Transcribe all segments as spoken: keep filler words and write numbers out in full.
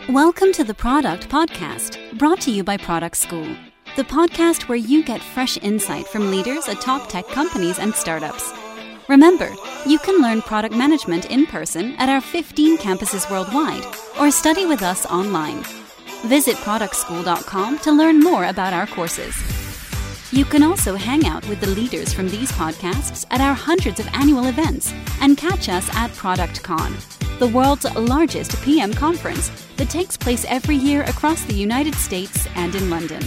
Welcome to the Product Podcast, brought to you by Product School, the podcast where you get fresh insight from leaders at top tech companies and startups. Remember, you can learn product management in person at our fifteen campuses worldwide, or study with us online. Visit product school dot com to learn more about our courses. You can also hang out with the leaders from these podcasts at our hundreds of annual events and catch us at ProductCon, the world's largest P M conference that takes place every year across the United States and in London.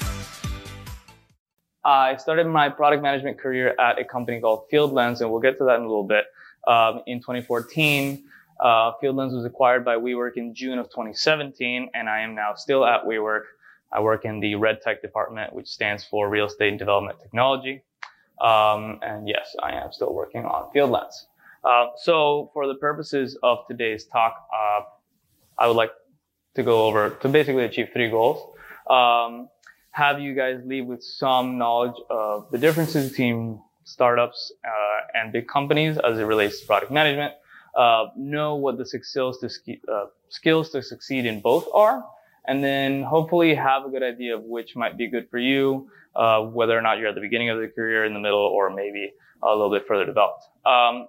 I started my product management career at a company called FieldLens, and we'll get to that in a little bit. Um, in twenty fourteen, uh, FieldLens was acquired by WeWork in June of twenty seventeen, and I am now still at WeWork. I work in the Red Tech department, which stands for Real Estate and Development Technology. Um, and yes, I am still working on FieldLens. Uh, so for the purposes of today's talk, uh, I would like to go over to basically achieve three goals. Um, have you guys leave with some knowledge of the differences between startups uh, and big companies as it relates to product management. Uh, know what the skills to, uh, skills to succeed in both are. And then hopefully have a good idea of which might be good for you, uh, whether or not you're at the beginning of the career, in the middle, or maybe a little bit further developed. Um,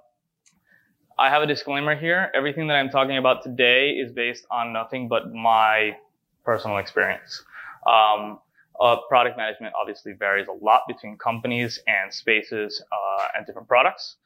I have a disclaimer here. Everything that I'm talking about today is based on nothing but my personal experience. Um, uh, product management obviously varies a lot between companies and spaces, uh, and different products.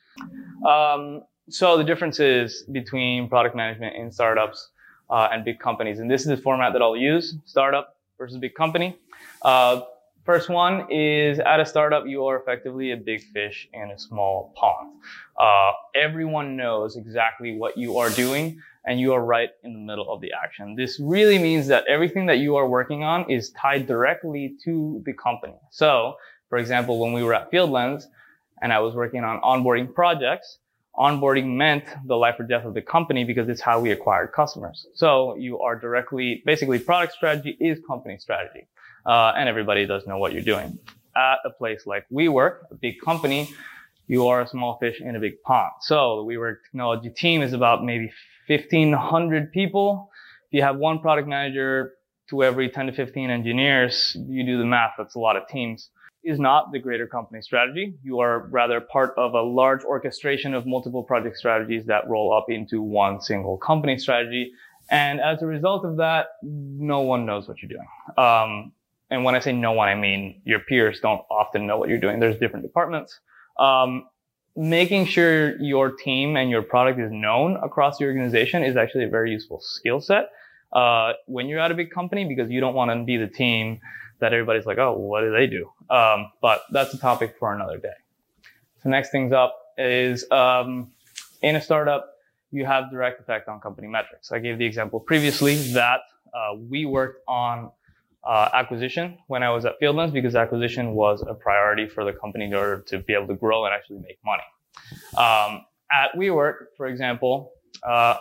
Um, so the differences between product management in startups Uh, and big companies. And this is the format that I'll use, startup versus big company. Uh, first one is at a startup, you are effectively a big fish in a small pond. Uh, everyone knows exactly what you are doing, and you are right in the middle of the action. This really means that everything that you are working on is tied directly to the company. So, for example, when we were at FieldLens and I was working on onboarding projects, onboarding meant the life or death of the company because it's how we acquired customers. So you are directly, basically product strategy is company strategy. Uh, and everybody does know what you're doing. At a place like WeWork, a big company, you are a small fish in a big pond. So the WeWork technology team is about maybe fifteen hundred people. If you have one product manager to every ten to fifteen engineers, you do the math, that's a lot of teams. Is not the greater company strategy. You are rather part of a large orchestration of multiple project strategies that roll up into one single company strategy. And as a result of that, no one knows what you're doing. Um, and when I say no one, I mean your peers don't often know what you're doing. There's different departments. Um, making sure your team and your product is known across the organization is actually a very useful skill set uh, when you're at a big company, because you don't want to be the team that everybody's like, oh, what do they do? Um, but that's a topic for another day. So next things up is, um, in a startup, you have direct effect on company metrics. I gave the example previously that, uh, we worked on, uh, acquisition when I was at FieldLens because acquisition was a priority for the company in order to be able to grow and actually make money. Um, at WeWork, for example, uh,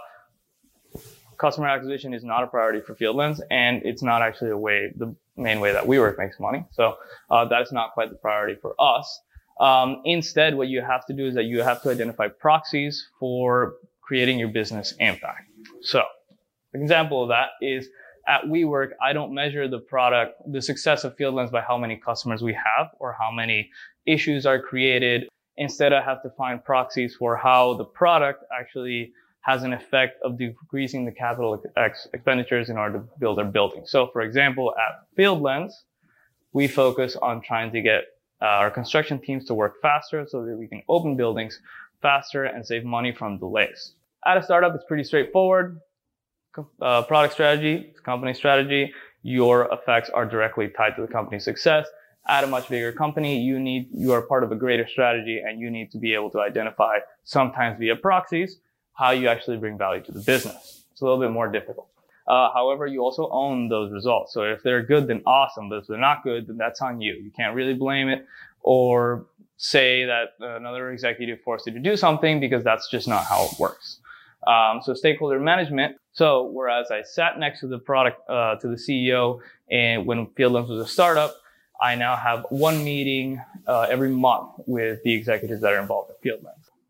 customer acquisition is not a priority for FieldLens, and it's not actually the way, the main way that WeWork makes money. So uh, that is not quite the priority for us. Um, instead, what you have to do is that you have to identify proxies for creating your business impact. So an example of that is at WeWork, I don't measure the product, the success of FieldLens by how many customers we have or how many issues are created. Instead, I have to find proxies for how the product actually has an effect of decreasing the capital ex- expenditures in order to build our building. So, for example, at FieldLens, we focus on trying to get uh, our construction teams to work faster so that we can open buildings faster and save money from delays. At a startup, it's pretty straightforward. Uh, product strategy, company strategy, your effects are directly tied to the company's success. At a much bigger company, you need, you are part of a greater strategy, and you need to be able to identify, sometimes via proxies, how you actually bring value to the business. It's a little bit more difficult. Uh, however, you also own those results. So if they're good, then awesome. But if they're not good, then that's on you. You can't really blame it or say that another executive forced you to do something, because that's just not how it works. Um, so stakeholder management. So whereas I sat next to the product, uh, to the C E O, and when FieldLens was a startup, I now have one meeting uh, every month with the executives that are involved at FieldLens.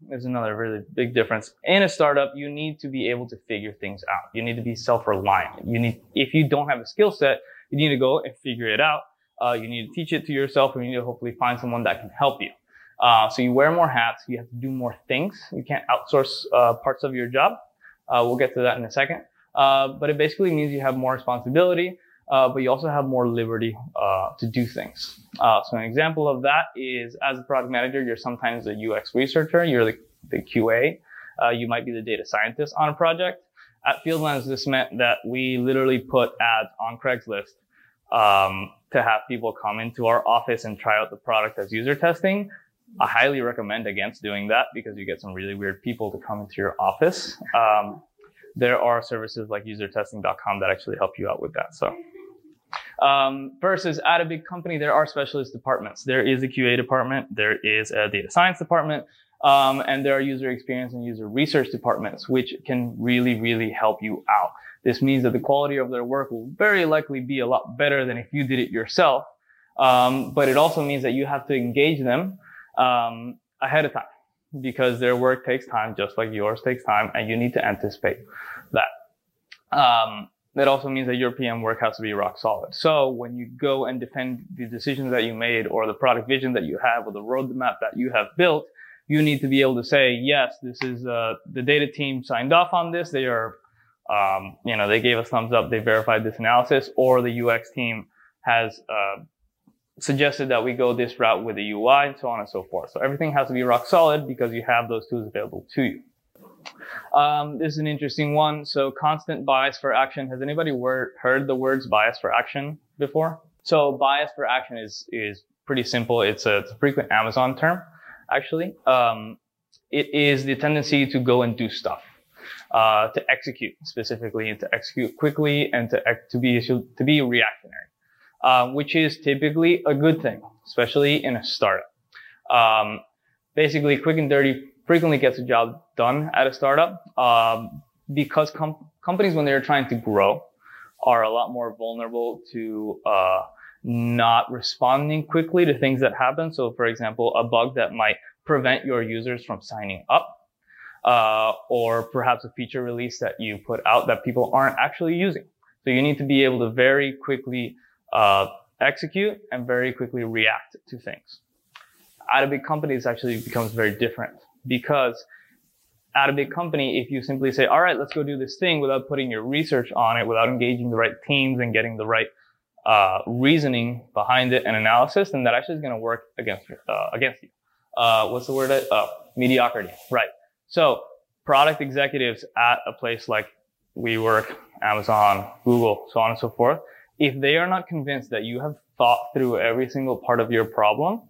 is another really big difference. In a startup, you need to be able to figure things out. You need to be self-reliant. You need, if you don't have a skill set, you need to go and figure it out. Uh, you need to teach it to yourself, and you need to hopefully find someone that can help you. Uh, so you wear more hats. You have to do more things. You can't outsource uh, parts of your job. Uh, we'll get to that in a second. Uh, but it basically means you have more responsibility, uh, but you also have more liberty uh, to do things. Uh, so an example of that is, as a product manager, you're sometimes a U X researcher. You're the, the Q A. Uh, you might be the data scientist on a project. At Fieldlens, this meant that we literally put ads on Craigslist um, to have people come into our office and try out the product as user testing. I highly recommend against doing that because you get some really weird people to come into your office. Um, there are services like user testing dot com that actually help you out with that. So, um, versus at a big company, there are specialist departments. There is a Q A department. There is a data science department. Um, and there are user experience and user research departments, which can really, really help you out. This means that the quality of their work will very likely be a lot better than if you did it yourself. Um, but it also means that you have to engage them Um, ahead of time, because their work takes time, just like yours takes time, and you need to anticipate that. Um, that also means that your P M work has to be rock solid. So when you go and defend the decisions that you made, or the product vision that you have, or the roadmap that you have built, you need to be able to say, yes, this is, uh, the data team signed off on this. They are, um, you know, they gave us thumbs up. They verified this analysis, or the U X team has, uh, suggested that we go this route with the U I, and so on and so forth. So everything has to be rock solid because you have those tools available to you. Um, this is an interesting one. So constant bias for action. Has anybody word, heard the words bias for action before? So bias for action is, is pretty simple. It's a, it's a frequent Amazon term, actually. Um, it is the tendency to go and do stuff, uh, to execute specifically, and to execute quickly, and to, to be, to be reactionary. Uh, which is typically a good thing, especially in a startup. Um, basically, quick and dirty frequently gets a job done at a startup, um, because com- companies, when they're trying to grow, are a lot more vulnerable to uh, not responding quickly to things that happen. So, for example, a bug that might prevent your users from signing up, uh, or perhaps a feature release that you put out that people aren't actually using. So you need to be able to very quickly Uh, execute and very quickly react to things. At a big company, this actually becomes very different, because at a big company, if you simply say, all right, let's go do this thing without putting your research on it, without engaging the right teams and getting the right uh, reasoning behind it and analysis, then that actually is going to work against uh, against you. Uh, what's the word? Uh, mediocrity. Right. So product executives at a place like WeWork, Amazon, Google, so on and so forth, if they are not convinced that you have thought through every single part of your problem,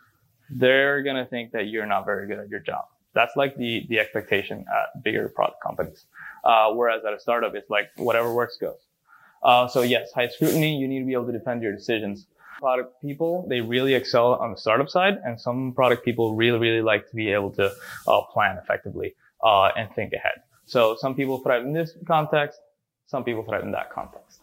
they're going to think that you're not very good at your job. That's like the, the expectation at bigger product companies. Uh, whereas at a startup, it's like whatever works goes. Uh, so yes, high scrutiny, you need to be able to defend your decisions. Product people, they really excel on the startup side, and some product people really, really like to be able to uh, plan effectively uh, and think ahead. So some people thrive in this context, some people thrive in that context.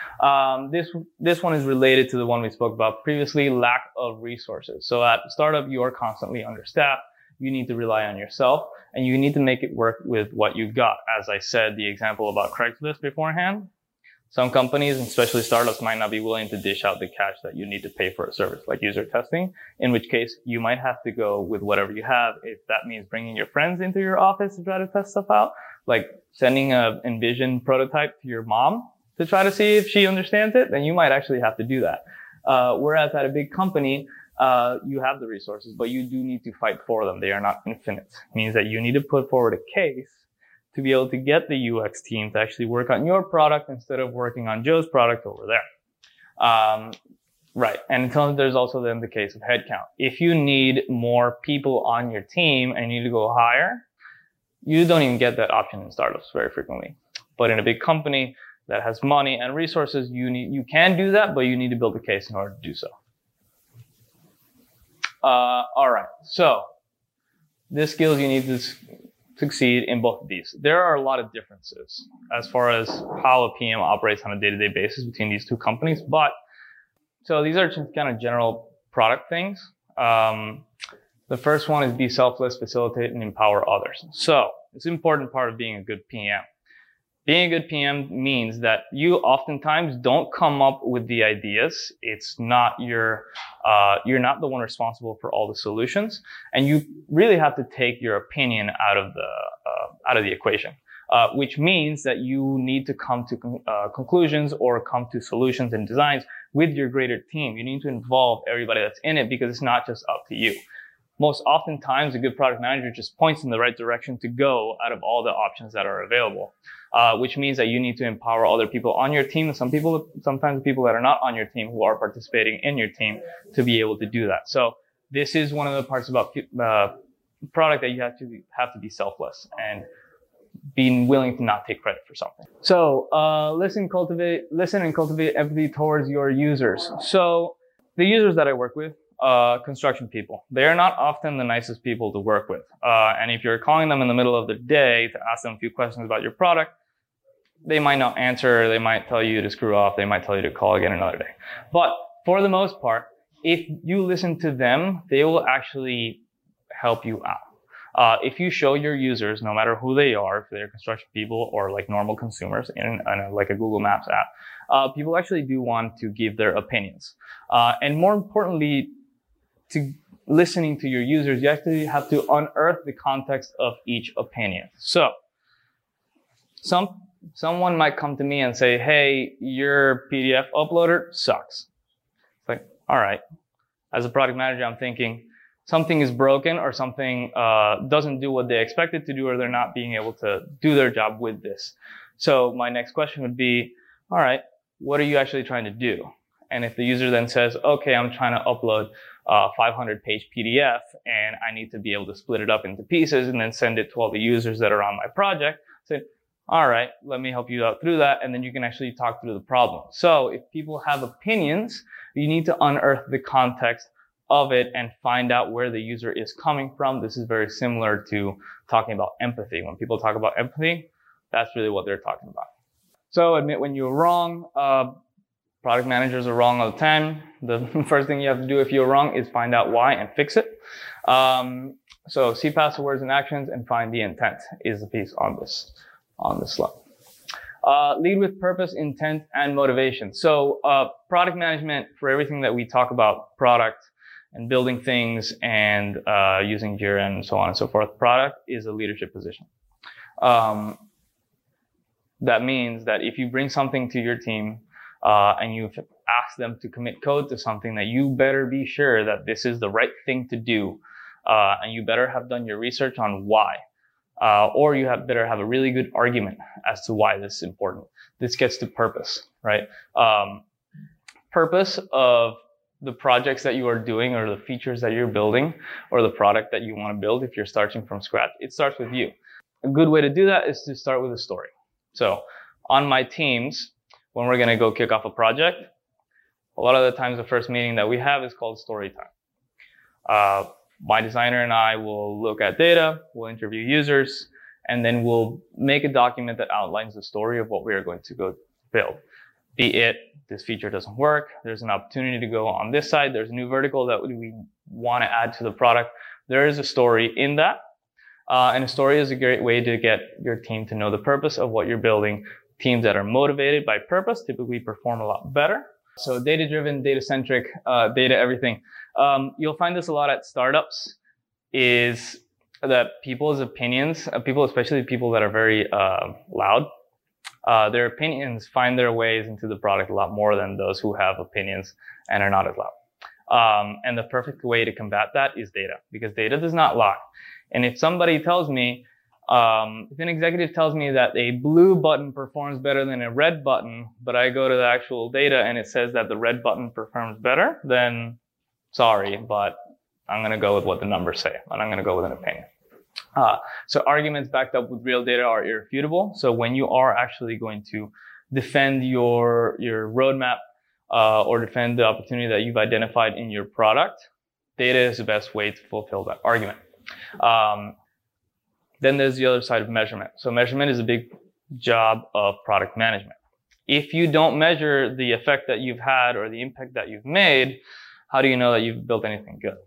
Um, this, this one is related to the one we spoke about previously, lack of resources. So at startup, you are constantly understaffed. You need to rely on yourself, and you need to make it work with what you've got. As I said, the example about Craigslist beforehand, some companies, especially startups, might not be willing to dish out the cash that you need to pay for a service like user testing, in which case you might have to go with whatever you have. If that means bringing your friends into your office to try to test stuff out, like sending a Envision prototype to your mom to try to see if she understands it, then you might actually have to do that. Uh, whereas at a big company, uh, you have the resources, but you do need to fight for them. They are not infinite. It means that you need to put forward a case to be able to get the U X team to actually work on your product instead of working on Joe's product over there. Um, right. And until there's also then the case of headcount. If you need more people on your team and you need to go higher, you don't even get that option in startups very frequently. But in a big company that has money and resources, you need, you can do that, but you need to build a case in order to do so. Uh, all right. So the skills you need to succeed in both of these. There are a lot of differences as far as how a P M operates on a day-to-day basis between these two companies. But so these are just kind of general product things. Um, The first one is be selfless, facilitate, and empower others. So it's an important part of being a good P M. Being a good P M means that you oftentimes don't come up with the ideas. It's not your, uh, you're not the one responsible for all the solutions, and you really have to take your opinion out of the, uh, out of the equation. Uh, which means that you need to come to uh, conclusions or come to solutions and designs with your greater team. You need to involve everybody that's in it because it's not just up to you. Most oftentimes, a good product manager just points in the right direction to go out of all the options that are available, uh, which means that you need to empower other people on your team, and some people, sometimes people that are not on your team who are participating in your team to be able to do that. So this is one of the parts about uh, product that you have to have to be selfless and being willing to not take credit for something. So, uh, listen, cultivate, listen and cultivate empathy towards your users. So the users that I work with, uh, construction people, they are not often the nicest people to work with. Uh, and if you're calling them in the middle of the day to ask them a few questions about your product, they might not answer. They might tell you to screw off. They might tell you to call again another day. But for the most part, if you listen to them, they will actually help you out. Uh, if you show your users, no matter who they are, if they're construction people or like normal consumers in, in a, like a Google Maps app, uh, people actually do want to give their opinions. Uh, and more importantly, to listening to your users, you actually have to unearth the context of each opinion. So, some someone might come to me and say, "Hey, your P D F uploader sucks." It's like, all right. As a product manager, I'm thinking, something is broken or something uh, doesn't do what they expect it to do, or they're not being able to do their job with this. So my next question would be, all right, what are you actually trying to do? And if the user then says, okay, I'm trying to upload a five hundred page P D F and I need to be able to split it up into pieces and then send it to all the users that are on my project, say, all right, let me help you out through that. And then you can actually talk through the problem. So if people have opinions, you need to unearth the context of it and find out where the user is coming from. This is very similar to talking about empathy. When people talk about empathy, that's really what they're talking about. So admit when you're wrong. Uh, product managers are wrong all the time. The first thing you have to do if you're wrong is find out why and fix it. Um, so see past the words and actions and find the intent is the piece on this, on this slide. Uh, lead with purpose, intent, and motivation. So uh, product management, for everything that we talk about product and building things and uh, using Jira and so on and so forth, product is a leadership position. Um, that means that if you bring something to your team uh, and you ask them to commit code to something, that you better be sure that this is the right thing to do, uh, and you better have done your research on why. Uh, or you have better have a really good argument as to why this is important. This gets to purpose, right? Um, purpose of the projects that you are doing or the features that you're building or the product that you want to build if you're starting from scratch, it starts with you. A good way to do that is to start with a story. So on my teams, when we're going to go kick off a project, a lot of the times the first meeting that we have is called story time. Uh, My designer and I will look at data, we'll interview users, and then we'll make a document that outlines the story of what we are going to go build. Be it, this feature doesn't work, there's an opportunity to go on this side, there's a new vertical that we want to add to the product. There is a story in that, uh, and a story is a great way to get your team to know the purpose of what you're building. Teams that are motivated by purpose typically perform a lot better. So data-driven, data-centric, uh, data everything. Um, you'll find this a lot at startups, is that people's opinions, uh, people, especially people that are very uh, loud, uh, their opinions find their ways into the product a lot more than those who have opinions and are not as loud. Um, and the perfect way to combat that is data, because data does not lie. And if somebody tells me, um, if an executive tells me that a blue button performs better than a red button, but I go to the actual data and it says that the red button performs better, then sorry, but I'm going to go with what the numbers say, and I'm going to go with an opinion. Uh, so arguments backed up with real data are irrefutable. So when you are actually going to defend your, your roadmap, uh, or defend the opportunity that you've identified in your product, data is the best way to fulfill that argument. Um, then there's the other side of measurement. So measurement is a big job of product management. If you don't measure the effect that you've had or the impact that you've made, how do you know that you've built anything good?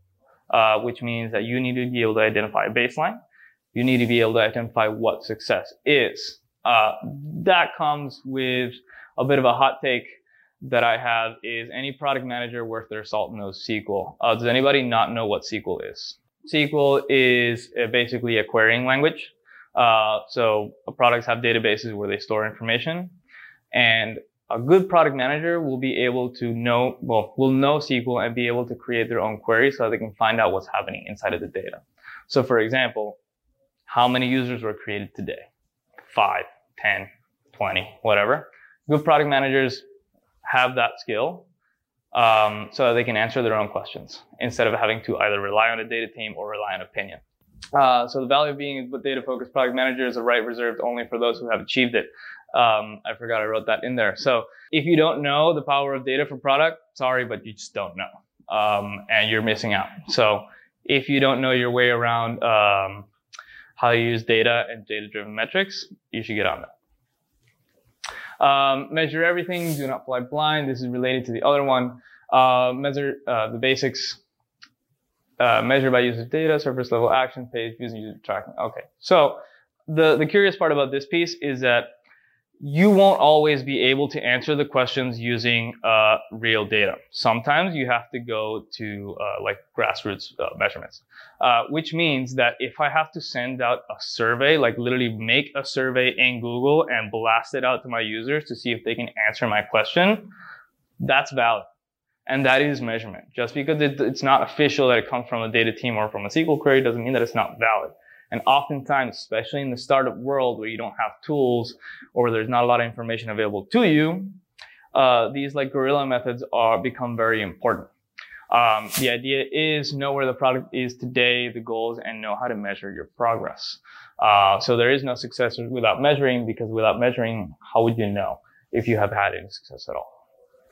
uh, which means that you need to be able to identify a baseline. You need to be able to identify what success is. Uh, that comes with a bit of a hot take that I have is any product manager worth their salt knows S Q L. Uh, does anybody not know what S Q L is? S Q L is uh, basically a querying language. Uh, so products have databases where they store information, and a good product manager will be able to know, well, will know S Q L and be able to create their own queries so they can find out what's happening inside of the data. So for example, how many users were created today? Five, ten, twenty, whatever. Good product managers have that skill um, so that they can answer their own questions instead of having to either rely on a data team or rely on opinion. Uh, so the value of being a data-focused product manager is a right reserved only for those who have achieved it. Um, I forgot I wrote that in there. So if you don't know the power of data for product, sorry, but you just don't know. Um, and you're missing out. So if you don't know your way around um, how you use data and data-driven metrics, you should get on that. Um, measure everything. Do not fly blind. This is related to the other one. Uh, measure uh, the basics. Uh, measure by use of data, surface level action, page views, and user tracking. Okay. So the, the curious part about this piece is that you won't always be able to answer the questions using uh, real data. Sometimes you have to go to uh, like grassroots uh, measurements, uh, which means that if I have to send out a survey, like literally make a survey in Google and blast it out to my users to see if they can answer my question, that's valid. And that is measurement. Just because it, it's not official that it comes from a data team or from a S Q L query doesn't mean that it's not valid. And oftentimes, especially in the startup world where you don't have tools or there's not a lot of information available to you, uh, these like guerrilla methods are become very important. Um, the idea is know where the product is today, the goals, and know how to measure your progress. Uh, so there is no success without measuring, because without measuring, how would you know if you have had any success at all?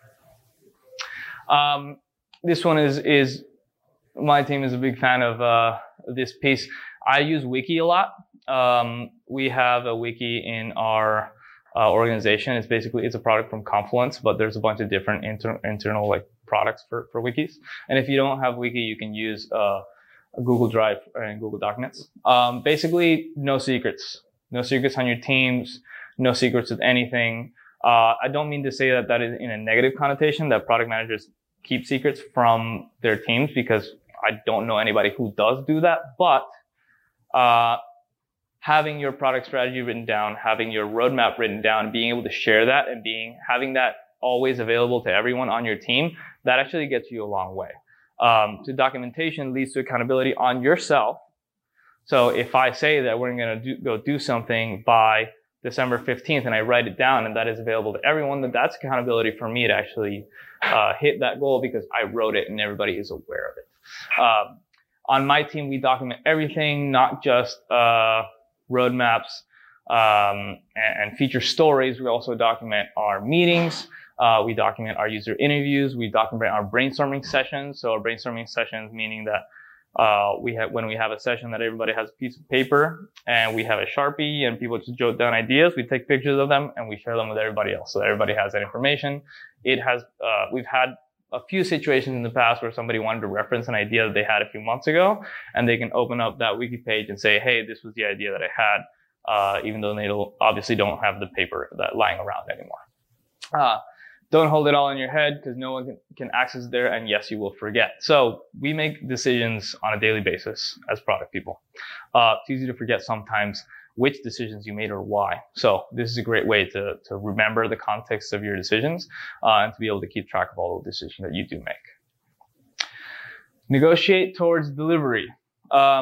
Um, this one is, is, my team is a big fan of, uh, this piece. I use Wiki a lot. Um, we have a Wiki in our, uh, organization. It's basically, it's a product from Confluence, but there's a bunch of different inter internal, like, products for, for wikis. And if you don't have Wiki, you can use, uh, Google Drive and Google Documents. Um, basically, no secrets. No secrets on your teams. No secrets with anything. Uh, I don't mean to say that that is in a negative connotation, that product managers keep secrets from their teams, because I don't know anybody who does do that. But uh, having your product strategy written down, having your roadmap written down, being able to share that and being having that always available to everyone on your team, that actually gets you a long way. Um, so documentation leads to accountability on yourself. So if I say that we're going to go do something by December fifteenth, and I write it down, and that is available to everyone, then that's accountability for me to actually uh, hit that goal, because I wrote it and everybody is aware of it. Um, on my team, we document everything, not just uh, roadmaps um, and, and feature stories. We also document our meetings. Uh, we document our user interviews. We document our brainstorming sessions. So our brainstorming sessions, meaning that Uh, we have, when we have a session that everybody has a piece of paper and we have a Sharpie and people just jot down ideas, we take pictures of them and we share them with everybody else. So everybody has that information. It has, uh, we've had a few situations in the past where somebody wanted to reference an idea that they had a few months ago, and they can open up that wiki page and say, hey, this was the idea that I had, uh, even though they obviously don't have the paper that lying around anymore. Uh, Don't hold it all in your head, because no one can, can access it there, and yes, you will forget. So we make decisions on a daily basis as product people. Uh, it's easy to forget sometimes which decisions you made or why. So this is a great way to, to remember the context of your decisions uh, and to be able to keep track of all the decisions that you do make. Negotiate towards delivery. Um,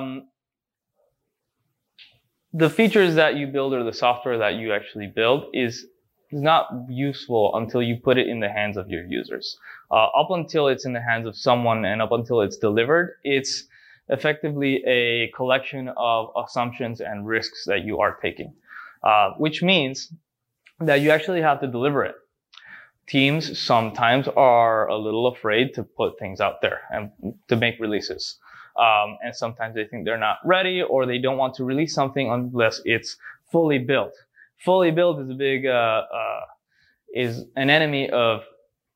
the features that you build or the software that you actually build is is not useful until you put it in the hands of your users. Uh, up until it's in the hands of someone and up until it's delivered, it's effectively a collection of assumptions and risks that you are taking, uh, which means that you actually have to deliver it. Teams sometimes are a little afraid to put things out there and to make releases. Um, and sometimes they think they're not ready, or they don't want to release something unless it's fully built. Fully built is a big, uh, uh, is an enemy of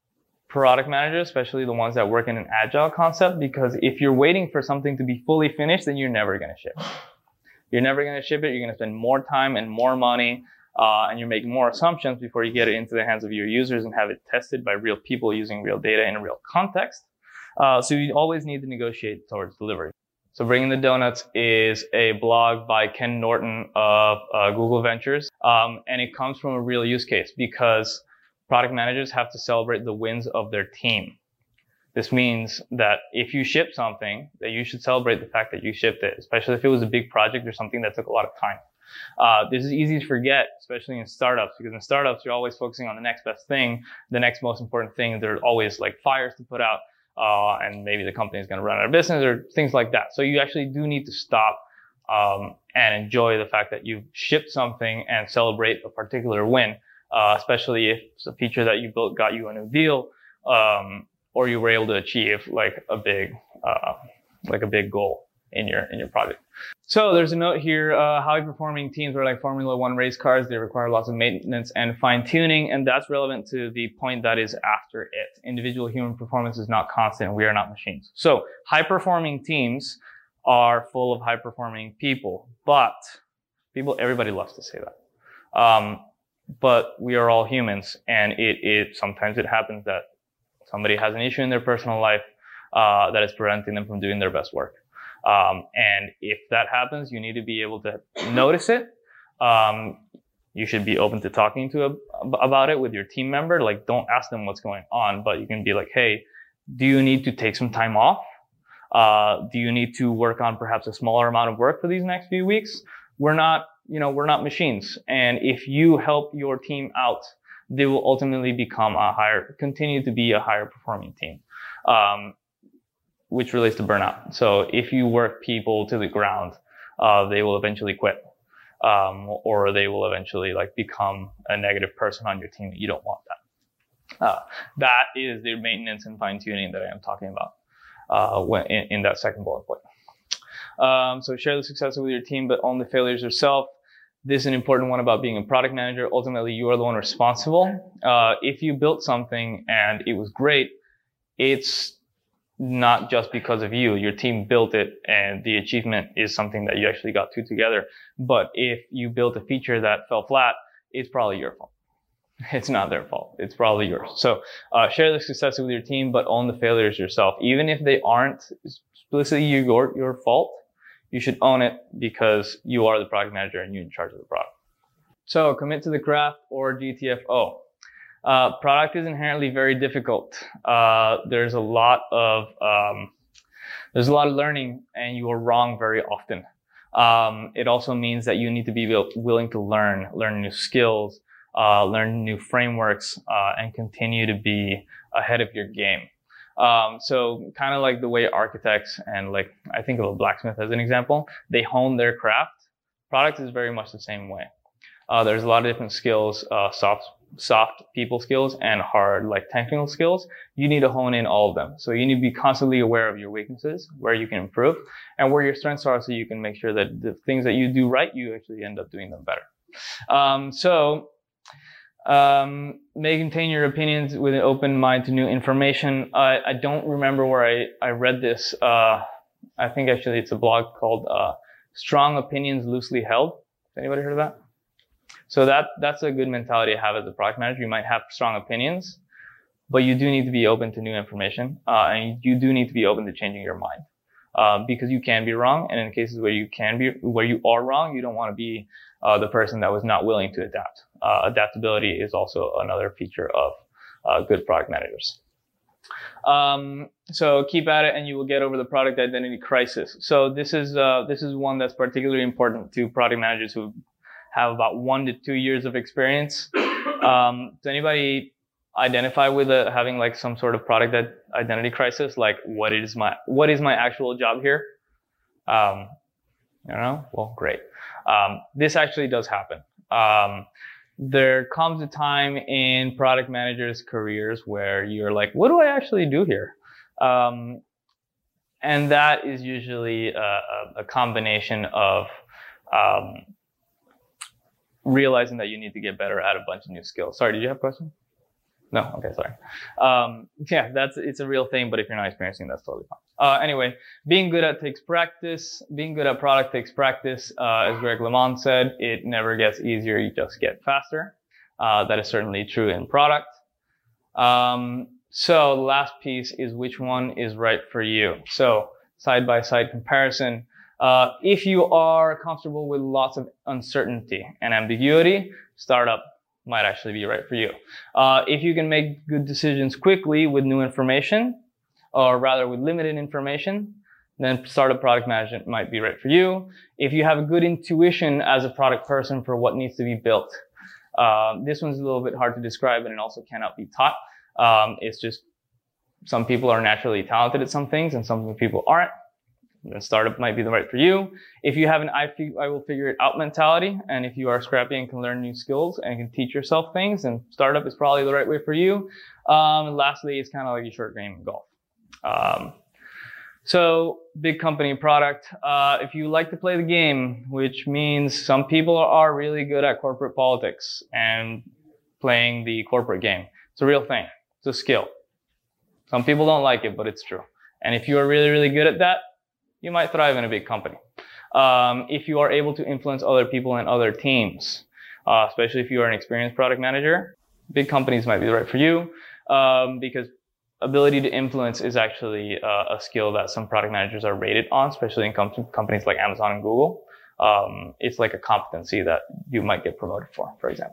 product managers, especially the ones that work in an agile concept, because if you're waiting for something to be fully finished, then you're never going to ship it. You're never going to ship it. You're going to spend more time and more money, uh, and you're making more assumptions before you get it into the hands of your users and have it tested by real people using real data in a real context. Uh, so you always need to negotiate towards delivery. So Bringing the Donuts is a blog by Ken Norton of uh, Google Ventures. Um, and it comes from a real use case because product managers have to celebrate the wins of their team. This means that if you ship something, that you should celebrate the fact that you shipped it, especially if it was a big project or something that took a lot of time. Uh, this is easy to forget, especially in startups, because in startups, you're always focusing on the next best thing, the next most important thing. There's always like fires to put out. Uh, and maybe the company is going to run out of business or things like that. So you actually do need to stop um, and enjoy the fact that you've shipped something and celebrate a particular win, uh, especially if it's a feature that you built got you a new deal, um, or you were able to achieve like a big, uh, like a big goal in your in your project. So there's a note here: uh, high-performing teams are like Formula One race cars. They require lots of maintenance and fine-tuning, and that's relevant to the point that is after it. Individual human performance is not constant. We are not machines. So high-performing teams are full of high-performing people, but people, everybody loves to say that. Um, but we are all humans, and it it sometimes it happens that somebody has an issue in their personal life uh, that is preventing them from doing their best work. Um, and if that happens, you need to be able to notice it. Um, you should be open to talking to a, about it with your team member. Like, don't ask them what's going on, but you can be like, hey, do you need to take some time off? Uh, do you need to work on perhaps a smaller amount of work for these next few weeks? We're not, you know, we're not machines. And if you help your team out, they will ultimately become a higher, continue to be a higher performing team. Um, which relates to burnout. So if you work people to the ground, uh, they will eventually quit. Um, or they will eventually like become a negative person on your team. You don't want that. Uh, that is the maintenance and fine tuning that I am talking about, uh, when, in, in that second bullet point. Um, so share the success with your team, but own the failures yourself. This is an important one about being a product manager. Ultimately, you are the one responsible. Uh, if you built something and it was great, it's not just because of you. Your team built it and the achievement is something that you actually got two together. But if you built a feature that fell flat, it's probably your fault. It's not their fault. It's probably yours. So uh, share the success with your team, but own the failures yourself. Even if they aren't explicitly your, your fault, you should own it because you are the product manager and you're in charge of the product. So commit to the craft, or G T F O. Uh, product is inherently very difficult. Uh, there's a lot of, um, there's a lot of learning and you are wrong very often. Um, it also means that you need to be willing to learn, learn new skills, uh, learn new frameworks, uh, and continue to be ahead of your game. Um, so kind of like the way architects and like, I think of a blacksmith as an example, they hone their craft. Product is very much the same way. Uh, there's a lot of different skills, uh, soft, soft people skills and hard, like technical skills. You need to hone in all of them. So you need to be constantly aware of your weaknesses, where you can improve, and where your strengths are, so you can make sure that the things that you do right, you actually end up doing them better. Um, so, um, maintain your opinions with an open mind to new information. I, I don't remember where I, I read this. Uh, I think actually it's a blog called, uh, Strong Opinions Loosely Held. Has anybody heard of that? So that, that's a good mentality to have as a product manager. You might have strong opinions, but you do need to be open to new information. Uh, and you do need to be open to changing your mind. Uh, because you can be wrong. And in cases where you can be, where you are wrong, you don't want to be, uh, the person that was not willing to adapt. Uh, adaptability is also another feature of, uh, good product managers. Um, so keep at it and you will get over the product identity crisis. So this is, uh, this is one that's particularly important to product managers who have about one to two years of experience. Um, does anybody identify with uh, having like some sort of product identity crisis? Like, what is my, what is my actual job here? Um, I don't know. Well, great. Um, this actually does happen. Um, there comes a time in product managers' careers where you're like, what do I actually do here? Um, and that is usually a, a combination of, um, realizing that you need to get better at a bunch of new skills. Sorry, did you have a question? No? Okay, sorry. Um, yeah, that's, it's a real thing, but if you're not experiencing, that's totally fine. Uh, anyway, being good at takes practice. Being good at product takes practice. Uh, as Greg LeMond said, it never gets easier, you just get faster. Uh, that is certainly true in product. Um, so the last piece is which one is right for you. So side-by-side comparison. Uh, if you are comfortable with lots of uncertainty and ambiguity, startup might actually be right for you. Uh, if you can make good decisions quickly with new information, or rather with limited information, then startup product management might be right for you. If you have a good intuition as a product person for what needs to be built, uh, this one's a little bit hard to describe and it also cannot be taught. Um, it's just some people are naturally talented at some things and some people aren't. Then startup might be the right for you. If you have an I, fig- I will figure it out mentality, and if you are scrappy and can learn new skills and can teach yourself things, then startup is probably the right way for you. Um, and lastly, it's kind of like a short game in golf. Um, so big company product. Uh, if you like to play the game, which means some people are really good at corporate politics and playing the corporate game. It's a real thing. It's a skill. Some people don't like it, but it's true. And if you are really, really good at that, you might thrive in a big company. Um, if you are able to influence other people and other teams, uh, especially if you are an experienced product manager, big companies might be right for you, um, because ability to influence is actually uh, a skill that some product managers are rated on, especially in com- companies like Amazon and Google. Um, it's like a competency that you might get promoted for, for example.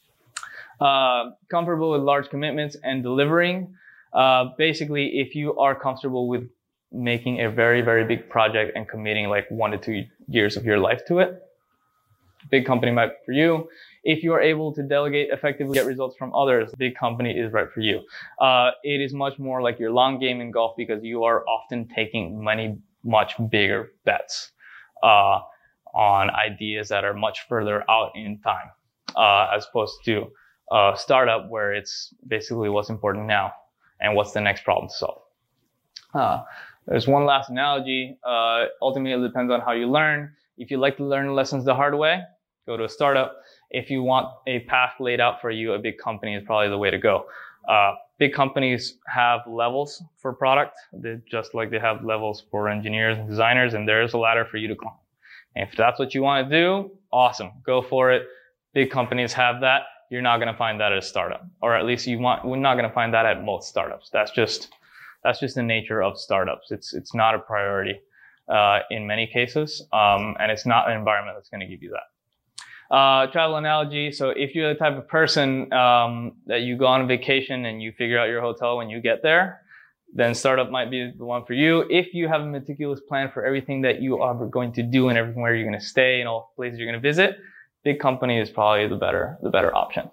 Uh, comfortable with large commitments and delivering. Uh, basically, if you are comfortable with making a very, very big project and committing like one to two years of your life to it, big company might be for you. If you are able to delegate effectively, get results from others, big company is right for you. Uh, it is much more like your long game in golf because you are often taking many, much bigger bets, uh, on ideas that are much further out in time, uh, as opposed to a startup where it's basically what's important now and what's the next problem to solve. Uh, There's one last analogy. Uh, ultimately, it depends on how you learn. If you like to learn lessons the hard way, go to a startup. If you want a path laid out for you, a big company is probably the way to go. Uh, big companies have levels for product, they, just like they have levels for engineers and designers, and there's a ladder for you to climb. And if that's what you want to do, awesome, go for it. Big companies have that. You're not going to find that at a startup, or at least you want. We're not going to find that at most startups. That's just That's just the nature of startups. It's it's not a priority uh, in many cases, um, and it's not an environment that's going to give you that. Uh, travel analogy. So if you're the type of person um, that you go on vacation and you figure out your hotel when you get there, then startup might be the one for you. If you have a meticulous plan for everything that you are going to do and everywhere you're going to stay and all places you're going to visit, big company is probably the better the better option.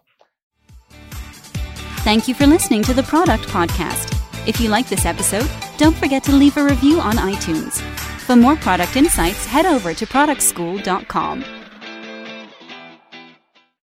Thank you for listening to the Product Podcast. If you like this episode, don't forget to leave a review on iTunes. For more product insights, head over to product school dot com.